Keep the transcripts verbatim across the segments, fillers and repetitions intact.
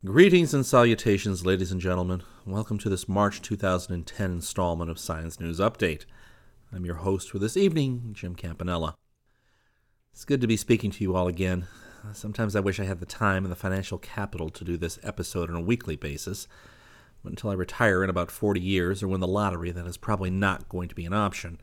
Greetings and salutations, ladies and gentlemen. Welcome to this March two thousand ten installment of Science News Update. I'm your host for this evening, Jim Campanella. It's good to be speaking to you all again. Sometimes I wish I had the time and the financial capital to do this episode on a weekly basis. But until I retire in about forty years or win the lottery, that is probably not going to be an option.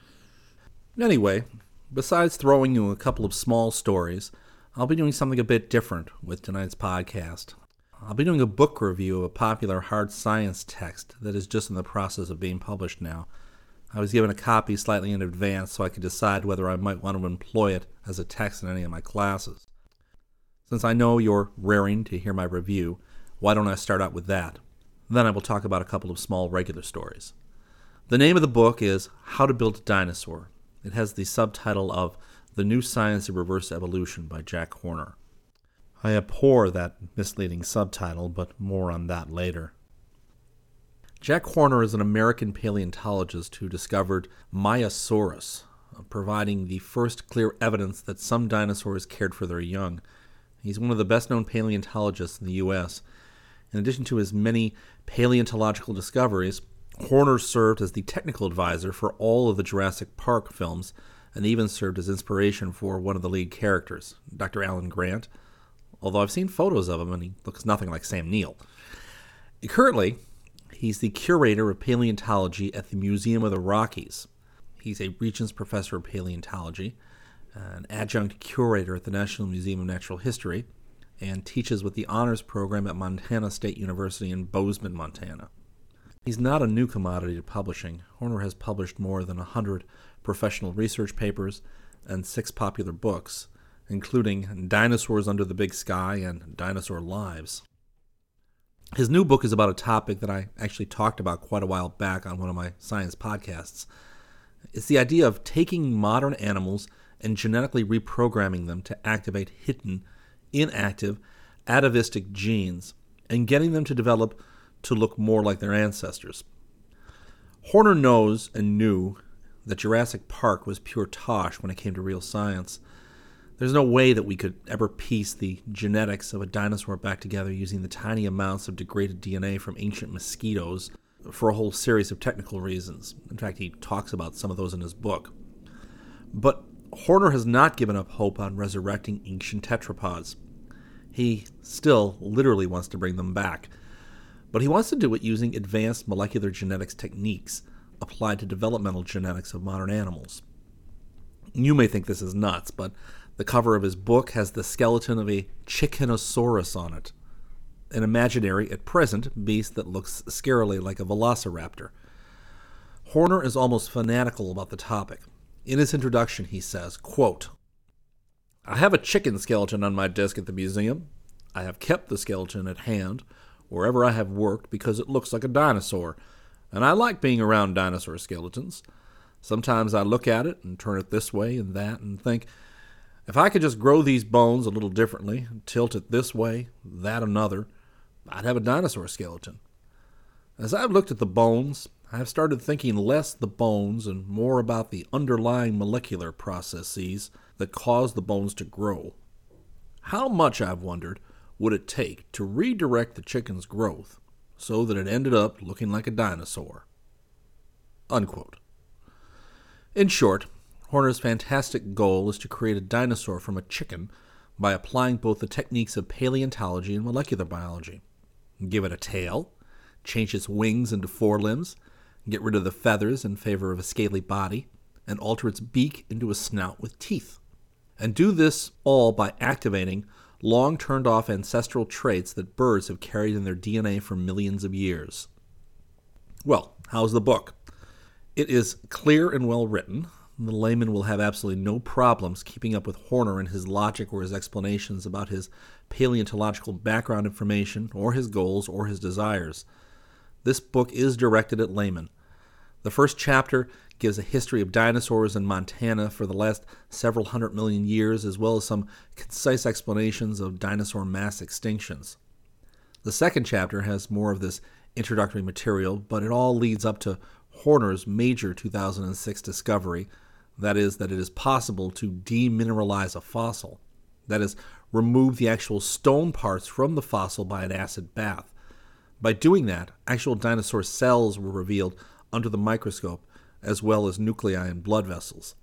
Anyway, besides throwing you a couple of small stories, I'll be doing something a bit different with tonight's podcast. I'll be doing a book review of a popular hard science text that is just in the process of being published now. I was given a copy slightly in advance so I could decide whether I might want to employ it as a text in any of my classes. Since I know you're raring to hear my review, why don't I start out with that? Then I will talk about a couple of small regular stories. The name of the book is How to Build a Dinosaur. It has the subtitle of The New Science of Reverse Evolution by Jack Horner. I abhor that misleading subtitle, but more on that later. Jack Horner is an American paleontologist who discovered Maiasaurus, providing the first clear evidence that some dinosaurs cared for their young. He's one of the best-known paleontologists in the U S In addition to his many paleontological discoveries, Horner served as the technical advisor for all of the Jurassic Park films and even served as inspiration for one of the lead characters, Doctor Alan Grant, although I've seen photos of him and he looks nothing like Sam Neill. Currently, he's the curator of paleontology at the Museum of the Rockies. He's a Regents Professor of Paleontology, an adjunct curator at the National Museum of Natural History, and teaches with the honors program at Montana State University in Bozeman, Montana. He's not a new commodity to publishing. Horner has published more than one hundred professional research papers and six popular books, including Dinosaurs Under the Big Sky and Dinosaur Lives. His new book is about a topic that I actually talked about quite a while back on one of my science podcasts. It's the idea of taking modern animals and genetically reprogramming them to activate hidden, inactive, atavistic genes and getting them to develop to look more like their ancestors. Horner knows and knew that Jurassic Park was pure tosh when it came to real science. There's no way that we could ever piece the genetics of a dinosaur back together using the tiny amounts of degraded D N A from ancient mosquitoes for a whole series of technical reasons. In fact, he talks about some of those in his book. But Horner has not given up hope on resurrecting ancient tetrapods. He still literally wants to bring them back. But he wants to do it using advanced molecular genetics techniques applied to developmental genetics of modern animals. You may think this is nuts, but the cover of his book has the skeleton of a Chickenosaurus on it, an imaginary, at present, beast that looks scarily like a velociraptor. Horner is almost fanatical about the topic. In his introduction, he says, quote, "I have a chicken skeleton on my desk at the museum. I have kept the skeleton at hand wherever I have worked because it looks like a dinosaur, and I like being around dinosaur skeletons. Sometimes I look at it and turn it this way and that and think, if I could just grow these bones a little differently, tilt it this way, that another, I'd have a dinosaur skeleton. As I've looked at the bones, I have started thinking less the bones and more about the underlying molecular processes that cause the bones to grow. How much, I've wondered, would it take to redirect the chicken's growth so that it ended up looking like a dinosaur?" Unquote. In short, Horner's fantastic goal is to create a dinosaur from a chicken by applying both the techniques of paleontology and molecular biology. Give it a tail, change its wings into forelimbs, get rid of the feathers in favor of a scaly body, and alter its beak into a snout with teeth. And do this all by activating long turned-off ancestral traits that birds have carried in their D N A for millions of years. Well, how's the book? It is clear and well written. The layman will have absolutely no problems keeping up with Horner and his logic or his explanations about his paleontological background information or his goals or his desires. This book is directed at laymen. The first chapter gives a history of dinosaurs in Montana for the last several hundred million years, as well as some concise explanations of dinosaur mass extinctions. The second chapter has more of this introductory material, but it all leads up to Horner's major two thousand six discovery, that is, that it is possible to demineralize a fossil. That is, remove the actual stone parts from the fossil by an acid bath. By doing that, actual dinosaur cells were revealed under the microscope, as well as nuclei and blood vessels.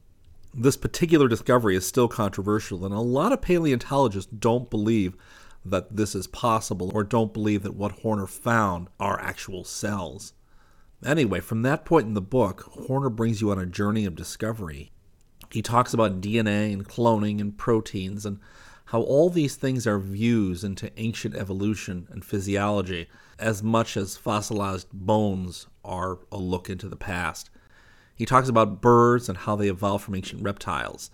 This particular discovery is still controversial, and a lot of paleontologists don't believe that this is possible or don't believe that what Horner found are actual cells. Anyway, from that point in the book, Horner brings you on a journey of discovery. He talks about D N A and cloning and proteins and how all these things are views into ancient evolution and physiology as much as fossilized bones are a look into the past. He talks about birds and how they evolved from ancient reptiles.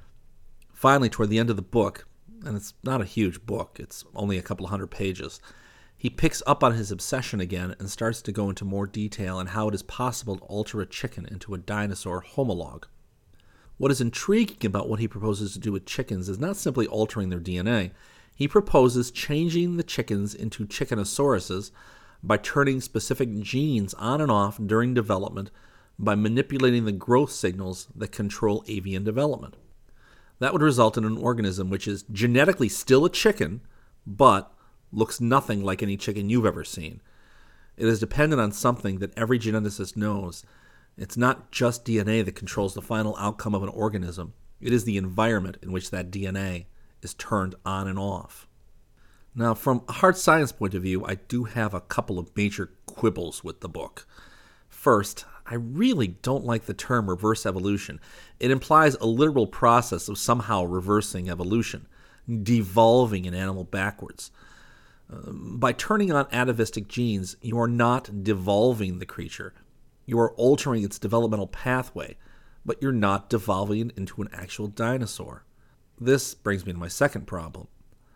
Finally, toward the end of the book, and it's not a huge book, it's only a couple hundred pages, he picks up on his obsession again and starts to go into more detail on how it is possible to alter a chicken into a dinosaur homologue. What is intriguing about what he proposes to do with chickens is not simply altering their D N A. He proposes changing the chickens into chickenosauruses by turning specific genes on and off during development by manipulating the growth signals that control avian development. That would result in an organism which is genetically still a chicken, but looks nothing like any chicken you've ever seen. It is dependent on something that every geneticist knows. It's not just D N A that controls the final outcome of an organism. It is the environment in which that D N A is turned on and off. Now, from a hard science point of view, I do have a couple of major quibbles with the book. First, I really don't like the term reverse evolution. It implies a literal process of somehow reversing evolution, devolving an animal backwards. Uh, by turning on atavistic genes, you are not devolving the creature. You are altering its developmental pathway, but you're not devolving it into an actual dinosaur. This brings me to my second problem.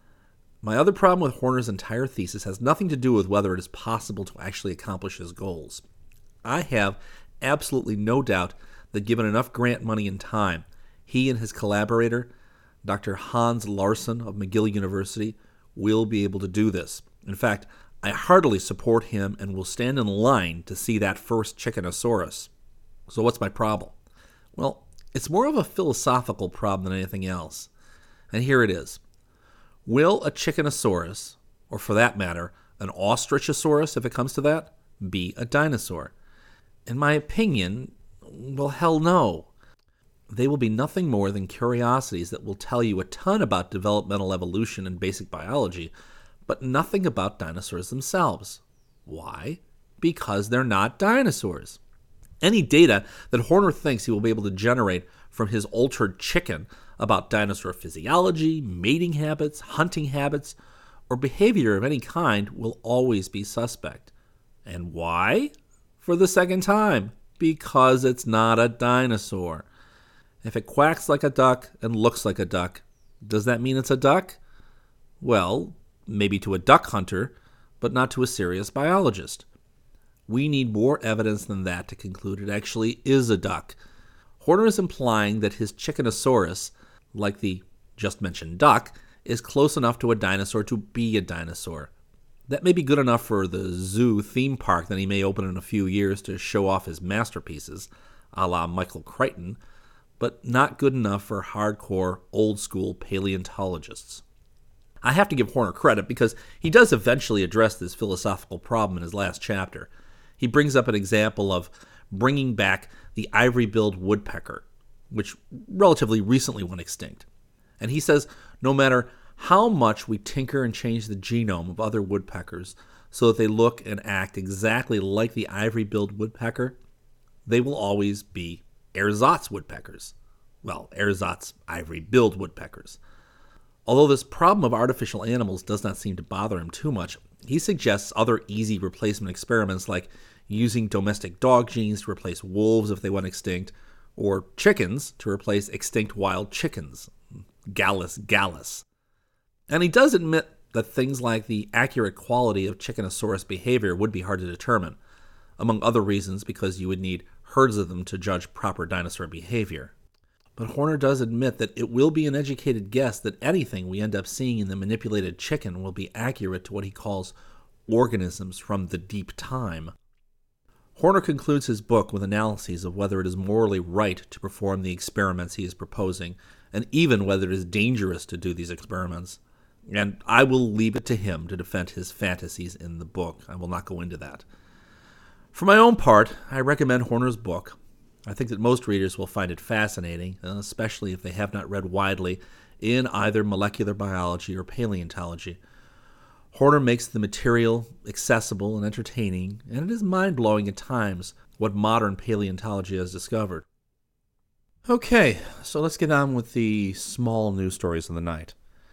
My other problem with Horner's entire thesis has nothing to do with whether it is possible to actually accomplish his goals. I have absolutely no doubt that given enough grant money and time, he and his collaborator, Doctor Hans Larsson of McGill University, will be able to do this. In fact, I heartily support him and will stand in line to see that first Chickenosaurus. So what's my problem? Well, it's more of a philosophical problem than anything else. And here it is. Will a Chickenosaurus, or for that matter, an Ostrichosaurus if it comes to that, be a dinosaur? In my opinion, well, hell no. They will be nothing more than curiosities that will tell you a ton about developmental evolution and basic biology, but nothing about dinosaurs themselves. Why? Because they're not dinosaurs. Any data that Horner thinks he will be able to generate from his altered chicken about dinosaur physiology, mating habits, hunting habits, or behavior of any kind will always be suspect. And why? For the second time, because it's not a dinosaur. If it quacks like a duck and looks like a duck, does that mean it's a duck? Well, maybe to a duck hunter, but not to a serious biologist. We need more evidence than that to conclude it actually is a duck. Horner is implying that his Chickenosaurus, like the just mentioned duck, is close enough to a dinosaur to be a dinosaur. That may be good enough for the zoo theme park that he may open in a few years to show off his masterpieces, a la Michael Crichton, but not good enough for hardcore, old-school paleontologists. I have to give Horner credit because he does eventually address this philosophical problem in his last chapter. He brings up an example of bringing back the ivory-billed woodpecker, which relatively recently went extinct. And he says no matter how much we tinker and change the genome of other woodpeckers so that they look and act exactly like the ivory-billed woodpecker, they will always be ersatz woodpeckers. Well, ersatz ivory-billed woodpeckers. Although this problem of artificial animals does not seem to bother him too much, he suggests other easy replacement experiments like using domestic dog genes to replace wolves if they went extinct, or chickens to replace extinct wild chickens, Gallus gallus. And he does admit that things like the accurate quality of Chickenosaurus behavior would be hard to determine, among other reasons because you would need herds of them to judge proper dinosaur behavior. But Horner does admit that it will be an educated guess that anything we end up seeing in the manipulated chicken will be accurate to what he calls organisms from the deep time. Horner concludes his book with analyses of whether it is morally right to perform the experiments he is proposing and even whether it is dangerous to do these experiments. And I will leave it to him to defend his fantasies in the book. I will not go into that. For my own part, I recommend Horner's book. I think that most readers will find it fascinating, especially if they have not read widely in either molecular biology or paleontology. Horner makes the material accessible and entertaining, and it is mind-blowing at times what modern paleontology has discovered. Okay, so let's get on with the small news stories of the night.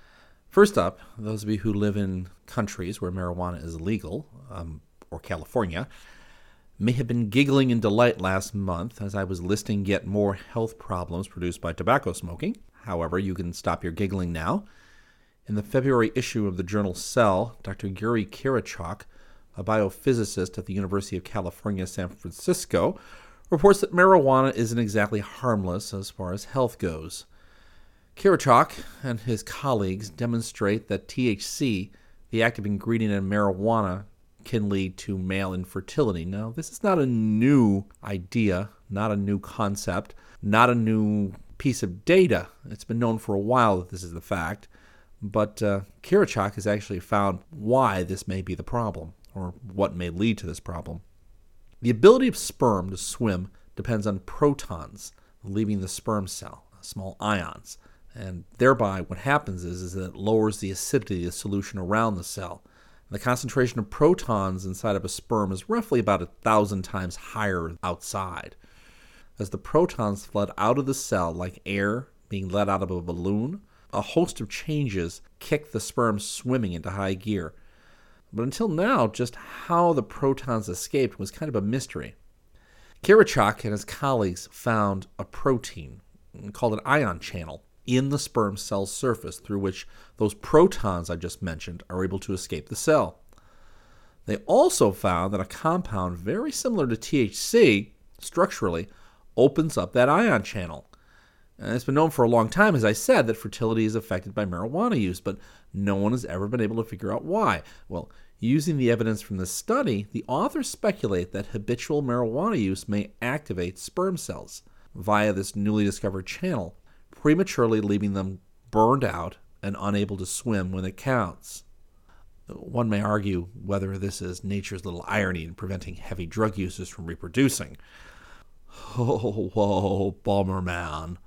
First up, those of you who live in countries where marijuana is illegal, um, or California, may have been giggling in delight last month as I was listing yet more health problems produced by tobacco smoking. However, you can stop your giggling now. In the February issue of the journal Cell, Doctor Yuri Kirichok, a biophysicist at the University of California, San Francisco, reports that marijuana isn't exactly harmless as far as health goes. Kirichok and his colleagues demonstrate that T H C, the active ingredient in marijuana, can lead to male infertility. Now, this is not a new idea, not a new concept, not a new piece of data. It's been known for a while that this is the fact, but uh, Kirichok has actually found why this may be the problem, or what may lead to this problem. The ability of sperm to swim depends on protons leaving the sperm cell, small ions, and thereby what happens is, is that it lowers the acidity of the solution around the cell. The concentration of protons inside of a sperm is roughly about a thousand times higher outside. As the protons flood out of the cell like air being let out of a balloon, a host of changes kick the sperm swimming into high gear. But until now, just how the protons escaped was kind of a mystery. Kirichok and his colleagues found a protein called an ion channel in the sperm cell's surface through which those protons I just mentioned are able to escape the cell. They also found that a compound very similar to T H C, structurally, opens up that ion channel. And it's been known for a long time, as I said, that fertility is affected by marijuana use, but no one has ever been able to figure out why. Well, using the evidence from this study, the authors speculate that habitual marijuana use may activate sperm cells via this newly discovered channel, prematurely leaving them burned out and unable to swim when it counts. One may argue whether this is nature's little irony in preventing heavy drug users from reproducing. Oh, whoa, bummer, man.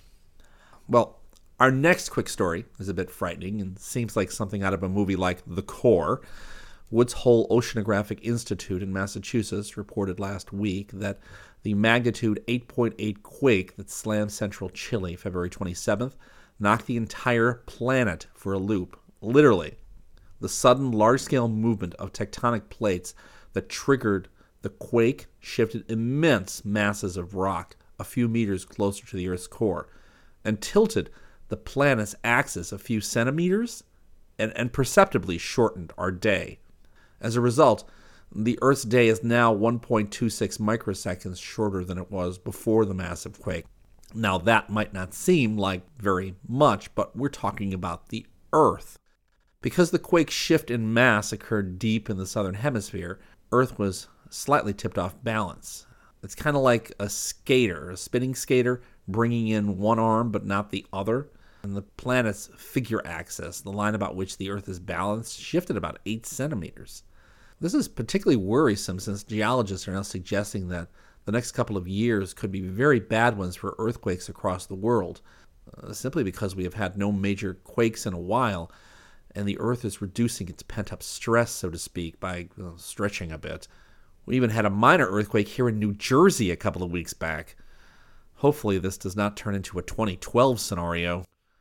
Well, our next quick story is a bit frightening and seems like something out of a movie like The Core. Woods Hole Oceanographic Institute in Massachusetts reported last week that the magnitude eight point eight quake that slammed central Chile February twenty-seventh knocked the entire planet for a loop. Literally, the sudden large-scale movement of tectonic plates that triggered the quake shifted immense masses of rock a few meters closer to the Earth's core and tilted the planet's axis a few centimeters and, and perceptibly shortened our day. As a result, the Earth's day is now one point two six microseconds shorter than it was before the massive quake. Now, that might not seem like very much, but we're talking about the Earth. Because the quake's shift in mass occurred deep in the southern hemisphere, Earth was slightly tipped off balance. It's kind of like a skater, a spinning skater, bringing in one arm but not the other. And the planet's figure axis, the line about which the Earth is balanced, shifted about eight centimeters. This is particularly worrisome since geologists are now suggesting that the next couple of years could be very bad ones for earthquakes across the world, uh, simply because we have had no major quakes in a while, and the Earth is reducing its pent-up stress, so to speak, by uh, stretching a bit. We even had a minor earthquake here in New Jersey a couple of weeks back. Hopefully this does not turn into a twenty twelve scenario.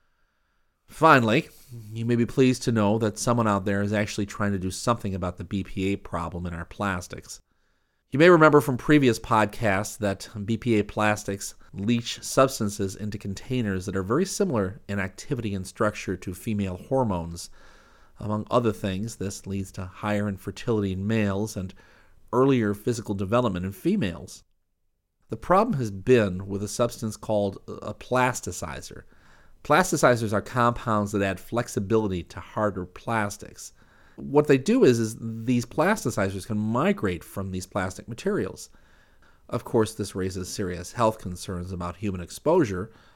Finally, you may be pleased to know that someone out there is actually trying to do something about the B P A problem in our plastics. You may remember from previous podcasts that B P A plastics leach substances into containers that are very similar in activity and structure to female hormones. Among other things, this leads to higher infertility in males and earlier physical development in females. The problem has been with a substance called a plasticizer. Plasticizers are compounds that add flexibility to harder plastics. What they do is, is these plasticizers can migrate from these plastic materials. Of course, this raises serious health concerns about human exposure,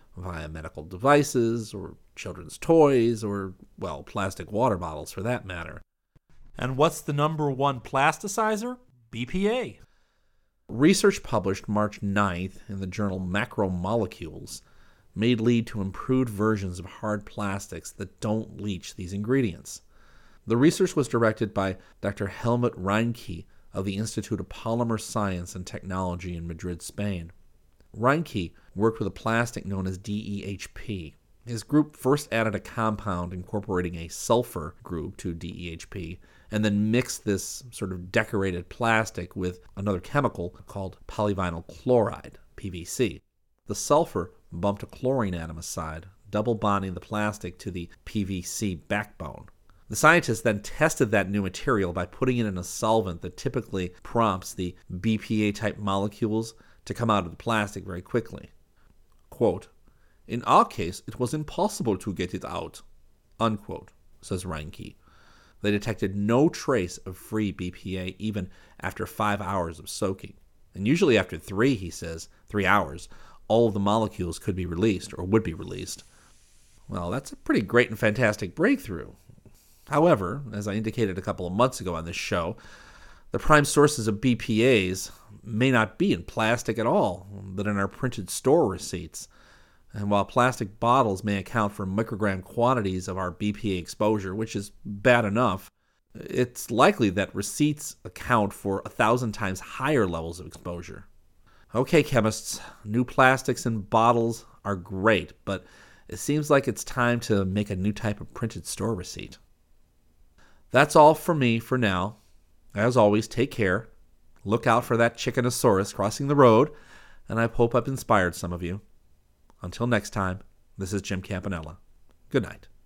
via medical devices, or children's toys, or, well, plastic water bottles for that matter. And what's the number one plasticizer? B P A. Research published March ninth in the journal Macromolecules may lead to improved versions of hard plastics that don't leach these ingredients. The research was directed by Doctor Helmut Reinke of the Institute of Polymer Science and Technology in Madrid, Spain. Reinke worked with a plastic known as D E H P. His group first added a compound incorporating a sulfur group to D E H P, and then mixed this sort of decorated plastic with another chemical called polyvinyl chloride, P V C. The sulfur bumped a chlorine atom aside, double bonding the plastic to the P V C backbone. The scientists then tested that new material by putting it in a solvent that typically prompts the B P A-type molecules to come out of the plastic very quickly. Quote, "In our case, it was impossible to get it out," unquote, says Reinke. They detected no trace of free B P A even after five hours of soaking. And usually after three, he says, three hours, all of the molecules could be released or would be released. Well, that's a pretty great and fantastic breakthrough. However, as I indicated a couple of months ago on this show, the prime sources of B P As may not be in plastic at all, but in our printed store receipts. And while plastic bottles may account for microgram quantities of our B P A exposure, which is bad enough, it's likely that receipts account for a thousand times higher levels of exposure. Okay, chemists, new plastics in bottles are great, but it seems like it's time to make a new type of printed store receipt. That's all from me for now. As always, take care. Look out for that Chickenosaurus crossing the road, and I hope I've inspired some of you. Until next time, this is Jim Campanella. Good night.